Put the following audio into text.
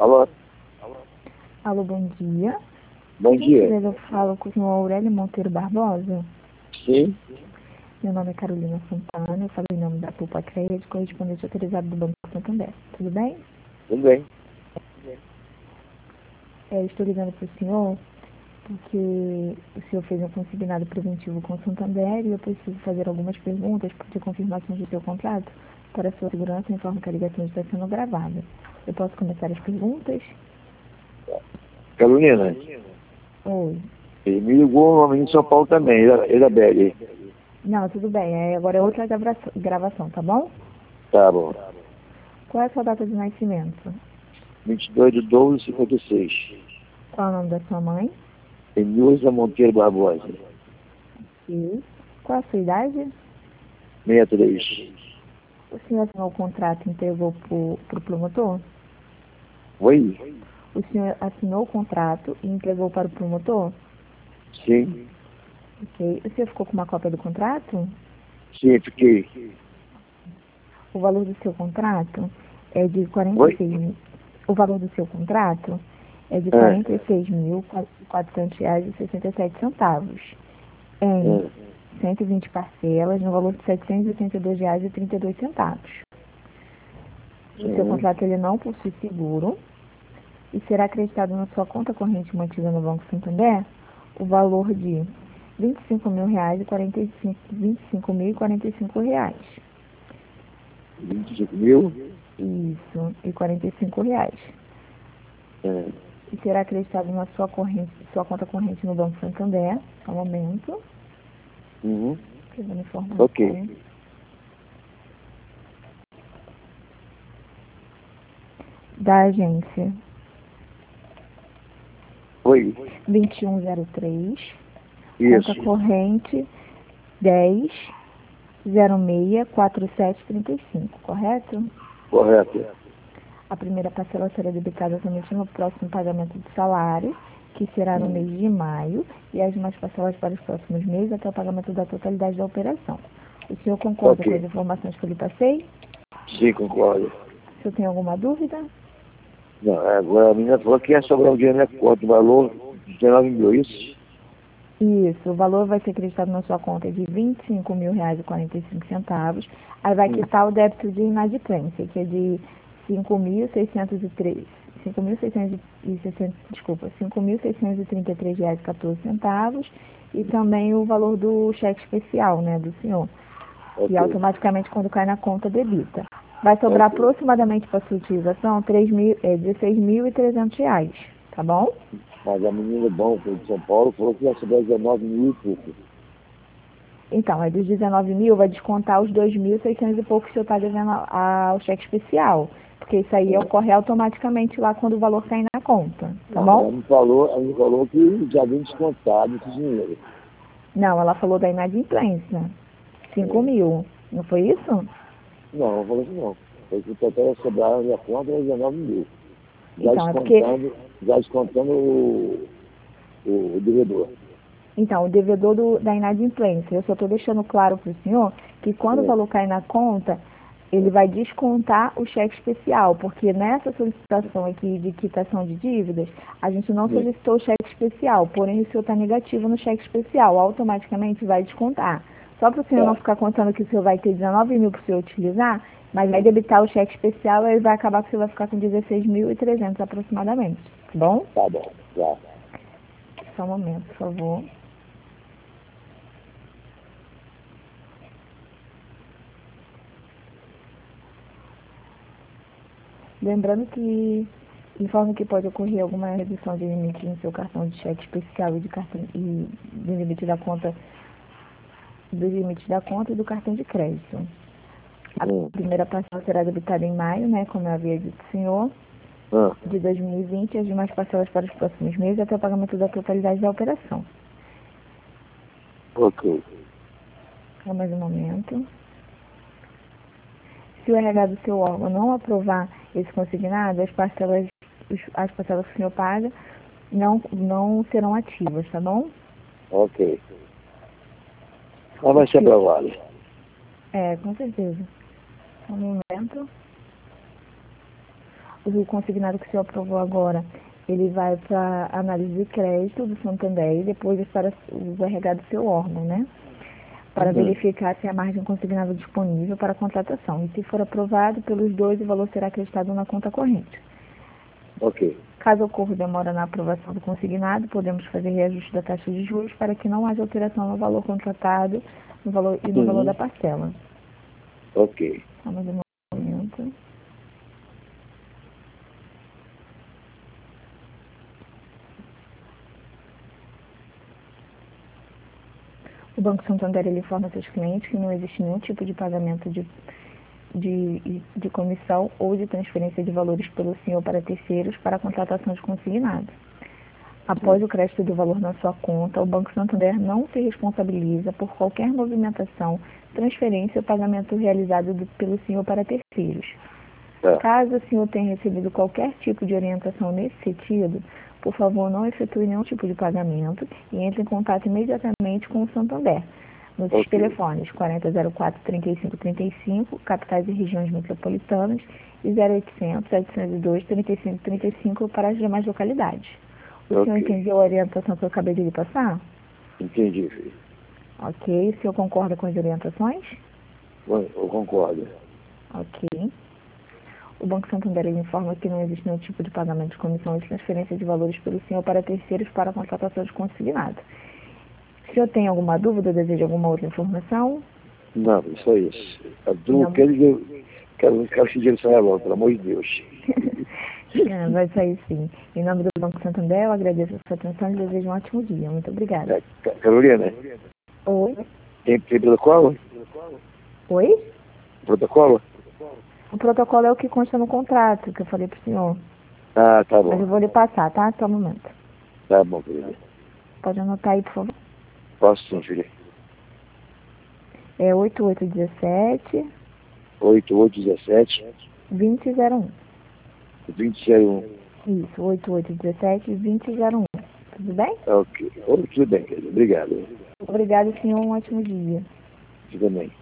Alô? Alô, bom dia. Bom dia. Eu falo com o senhor Aurélio Monteiro Barbosa. Sim? Meu nome é Carolina Santana, eu falo em nome da Pupa Crédito, correspondente autorizado do Banco Santander. Tudo bem? Tudo bem. Estou ligando para o senhor porque o senhor fez um consignado preventivo com o Santander e eu preciso fazer algumas perguntas de confirmação do seu contrato. Para a sua segurança, informo que a ligação está sendo gravada. Eu posso começar as perguntas? Carolina, Oi. ele me ligou um homem em São Paulo também, Isabelle. Não, tudo bem. Agora é outra gravação, tá bom? Tá bom. Qual é a sua data de nascimento? 22/12/56. Qual é o nome da sua mãe? Enilza Monteiro Barbosa. E qual é a sua idade? 63. O senhor assinou o contrato e entregou para o promotor? Oi? O senhor assinou o contrato e entregou para o promotor? Sim. Ok. O senhor ficou com uma cópia do contrato? Sim, fiquei. O valor do seu contrato é de Oi? 46 mil. O valor do seu contrato é de R$ 46.400,67 em 120 parcelas no valor de R$ 782,32. O seu contrato ele não possui seguro e será acreditado na sua conta corrente mantida no Banco Santander o valor de R$ 25.045, R$ 25.045. 25 mil? Isso, e R$ 45. E será acreditado na sua conta corrente no Banco Santander, só um momento, Uhum. pegando informação. Ok. Da agência Oi? 2103, Isso. conta corrente 10064735, correto? Correto. A primeira parcela será debitada somente no próximo pagamento do salário, que será no mês de maio, e as demais parcelas para os próximos meses até o pagamento da totalidade da operação. O senhor concorda com as informações que eu lhe passei? Sim, concordo. O senhor tem alguma dúvida? Não, agora a menina falou que ia sobrar um dinheiro na conta, o valor de 19 mil, isso? Isso, o valor vai ser acreditado na sua conta de R$ 25.045. Aí vai quitar o débito de inadimplência, que é de 5.603, 5.660, desculpa, R$ 5.633,14 e também o valor do cheque especial, né, do senhor, que automaticamente quando cai na conta debita. Vai sobrar aproximadamente para sua utilização R$ 16.300, tá bom? Mas a menina bom de São Paulo falou que ia sobrar 19 mil e pouco. Então, dos 19 mil, vai descontar os 2.600 e pouco que o senhor está devendo ao cheque especial. Porque isso aí ocorre automaticamente lá quando o valor cair na conta, tá bom? Ela me falou que já vem descontado esse dinheiro. Não, ela falou da inadimplência. 5 mil. Não foi isso? Não, ela falou que não. Foi que o total ia sobrar na minha conta 19 mil. Já Então, descontando o devedor. Então, o devedor da inadimplência. Eu só estou deixando claro para o senhor que quando o valor cair na conta, ele vai descontar o cheque especial, porque nessa solicitação aqui de quitação de dívidas, a gente não solicitou o cheque especial, porém o senhor está negativo no cheque especial, automaticamente vai descontar. Só para o senhor não ficar contando que o senhor vai ter 19 mil para o senhor utilizar, mas vai debitar o cheque especial e vai acabar que o senhor vai ficar com 16.300 aproximadamente, tá bom? Tá bom, já. Só um momento, por favor. Lembrando que informo que pode ocorrer alguma redução de limite no seu cartão de cheque especial e do limite da conta e do cartão de crédito. A primeira parcela será debitada em maio, né, como eu havia dito ao senhor, de 2020, e as demais parcelas para os próximos meses até o pagamento da totalidade da operação. Ok. Só mais um momento. Se o RH do seu órgão não aprovar esse consignado, as parcelas que o senhor paga não serão ativas, tá bom? Ok. Mas vai ser aprovado. Com certeza. Um momento. o consignado que o senhor aprovou agora, ele vai para análise de crédito do Santander e depois para o RH do seu órgão, né? Para verificar se a margem consignada disponível para a contratação. E se for aprovado pelos dois, o valor será acreditado na conta corrente. Ok. Caso ocorra demora na aprovação do consignado, podemos fazer reajuste da taxa de juros para que não haja alteração no valor contratado no valor, e no valor da parcela. Ok. Vamos um momento. O Banco Santander ele informa seus clientes que não existe nenhum tipo de pagamento de comissão ou de transferência de valores pelo senhor para terceiros para a contratação de consignado. Após o crédito do valor na sua conta, o Banco Santander não se responsabiliza por qualquer movimentação, transferência ou pagamento realizado pelo senhor para terceiros. Caso o senhor tenha recebido qualquer tipo de orientação nesse sentido, por favor, não efetue nenhum tipo de pagamento e entre em contato imediatamente com o Santander, nos telefones 4004-3535, capitais e regiões metropolitanas, e 0800-702-3535 para as demais localidades. O senhor entendeu a orientação que eu acabei de lhe passar? Entendi, filho. Ok. O senhor concorda com as orientações? Eu concordo. Ok. O Banco Santander informa que não existe nenhum tipo de pagamento de comissão e transferência de valores pelo senhor para terceiros para a contratação de consignado. O senhor tem alguma dúvida ou deseja alguma outra informação? Não, só isso. A dúvida, quero que esse dinheiro saia logo, pelo amor de Deus. Vai sair sim. Em nome do Banco Santander, eu agradeço a sua atenção e desejo um ótimo dia. Muito obrigada. Carolina? Oi? Tem protocolo? Oi? Protocolo? O protocolo é o que consta no contrato que eu falei para o senhor. Ah, tá bom. Mas eu vou lhe passar, tá? Só um momento. Tá bom, querida. Pode anotar aí, por favor. Posso sim, filha. É 8817 8817 2001. 2001. Isso, 8817 2001. Tudo bem? Ok. Tudo bem, querida. Obrigado. Obrigada, senhor. Um ótimo dia. Você também.